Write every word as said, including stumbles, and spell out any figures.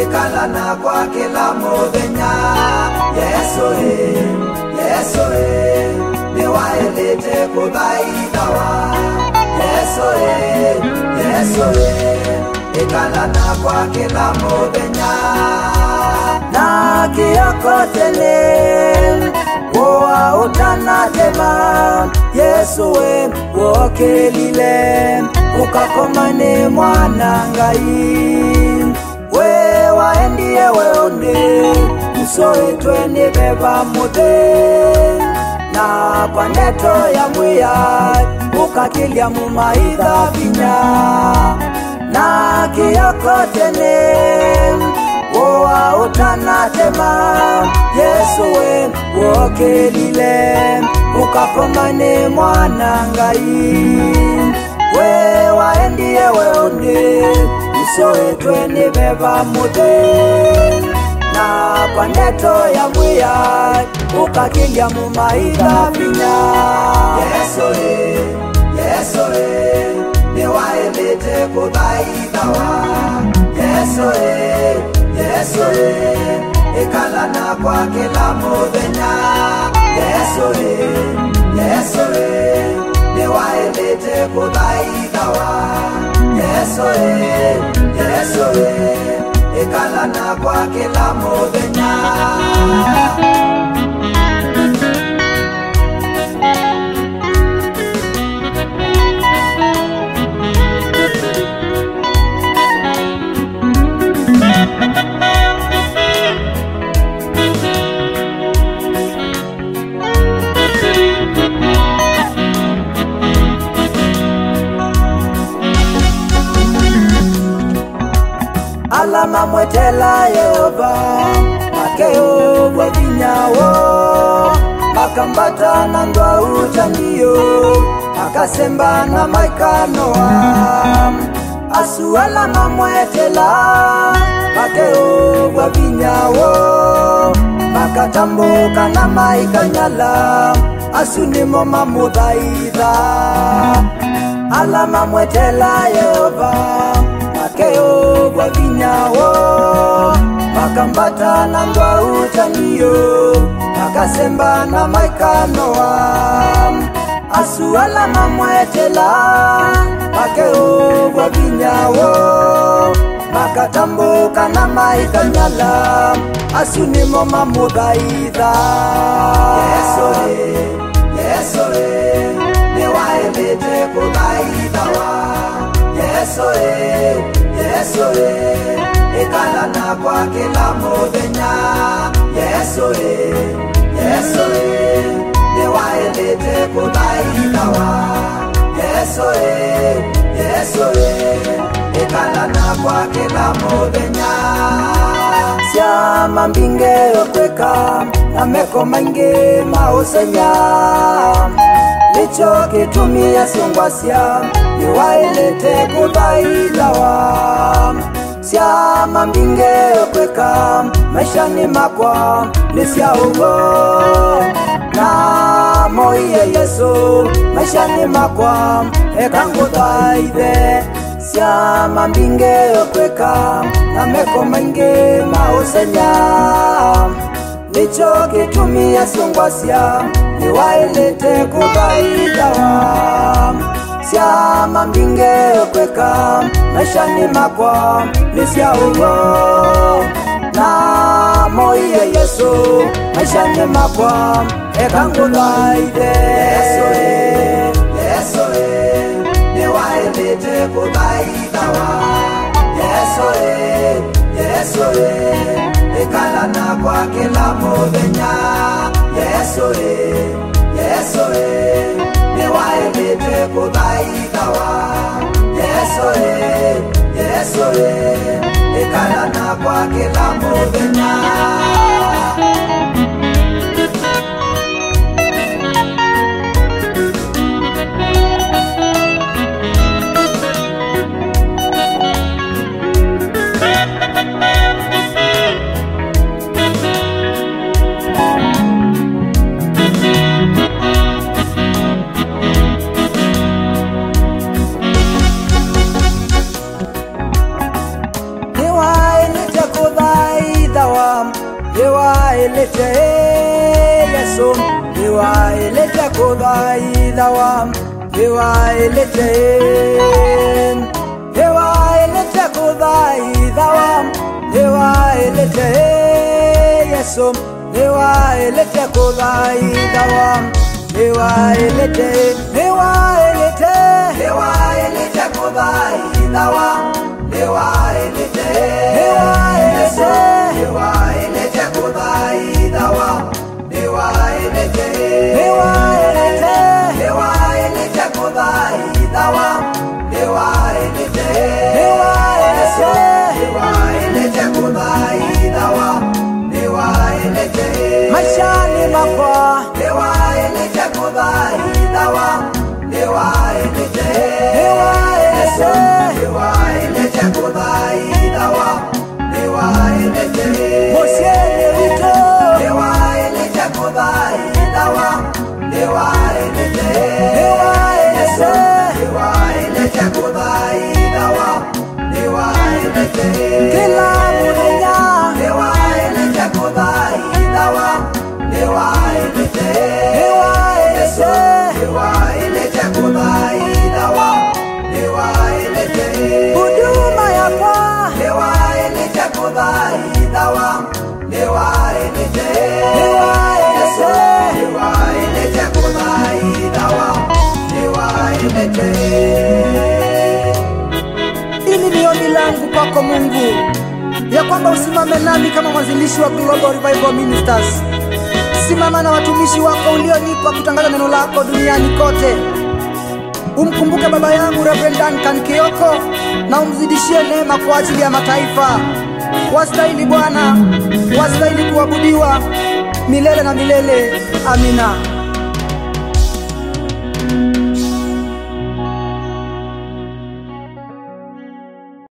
ikalana kwa kila muthenya. Yesu e, Yesu e, ni waelete kuthaithawa. Yesu e, Yesu e, ikalana kwa kila muthenya. Na kiokotele Woa utanatema. Yesu we wokelile ukakomane mwana ngai. We waendie weone usoetwe ni beba muthe. Na kwa neto ya mwiya ukakilia mumaitha vinya. Na kiokotene Woa utanatema. Yesu we wokelile ukakomane mwana ngai. We waendie weone usoetwe ni beba muthe. Na kwa neto ya mwiya ukakilia mumaitha vinya. Yesu e, Yesu e, ni waelete kuthaithawa. Yesu e, Yesu e, ikalana kwa kila muthenya. Yesu e, Yesu e, ni waelete kuthaithawa. Yesu e, Yesu e, ikalana kwa kila muthenya. Alama mwetela Yehova akeo kwa vinyawo. Makambata na ndwa uchangiyo akasemba na maikanoa. Asu alama mwetela akeo kwa vinyawo. Makatambuka na maikanyala asu nimo mamuthaitha. Alama mwetela Yehova akeo kwa vinyawo. Makambata na ndwa uchangiyo akasemba na maikanoa. Asu alama mwetela akeo kwa vinyawo. Makatambuka na maikanyala asu nimo mamuthaitha. Yesu e, Yesu e, ni waelete kuthaithawa. Yesu e, Yesu e, ikalana kwa kila muthenya. Yesu e, Yesu e, ni waelete kuthaithawa. Yesu e, Yesu e, ikalana kwa kila muthenya. Siama mbinge okweka na meko maingi mausenya. Nicho kitumia siongwasya ni waelete kuthaithawa. Siama mbinge okweka maishani makwa ni sia ugo. Na moiye Yesu maishani makwa eka nguthaithe. Siama mbinge okweka na meko maingi mausenya. Nicho kitumia siongwasya ni waelete kuthaithawa. Siama mbinge okweka maishani makwa ni sia ugo. Na moiye Yesu maishani makwa eka nguthaithe. Yesu e, Yesu e, ni waelete kuthaithawa. Yesu e, Yesu e, ikalana kwa kila muthenya. Yesu e, Yesu e, ni waelete kuthaithawa. Yesu e, Yesu e, ikalana kwa kila muthenya. Niwaelete kuthaithawa. niwaelete Yesu, niwaelete kudhaidha wam, niwaelete, niwaelete kudhaidha wam, niwaelete Yesu, niwaelete kudhaidha wam, niwaelete, niwaelete, niwaelete kudhaidha wam, niwaelete, niwaelete, niwaelete kudhaidha wam, niwaelete, niwaelete, niwaelete kudhaidha wam, niwaelete, niwaelete, niwaelete kudhaidha wam, niwaelete maishani makwa, niwaelete kudhaidha wam, niwaelete, niwaelete, niwaelete kudhaidha wam, niwaelete mosieni wito, niwaelete kudhaidha wam, niwaelete, niwaelete, niwaelete kudhaidha wam, niwaelete kila munya, niwaelete kudhaidha wam, niwaelete, niwaelete, niwaelete kudhaidha wam, niwaelete huduma yakwa, niwaelete kudhaidha wam, niwaelete, niwaelete, niwaelete kudhaidha wam, niwaelete. Hili ni ombi langu kwako Mungu, ya kwamba usimame nami kama mwanzilishi wa Global Revival Ministers. Simama na watumishi wako ulionipa kutangaza neno lako duniani kote. Umkumbuke baba yangu Reverend Duncan Kioko, na umzidishie neema kwa ajili ya mataifa. Wastahili Bwana, wastahili kuabudiwa milele na milele. Amina.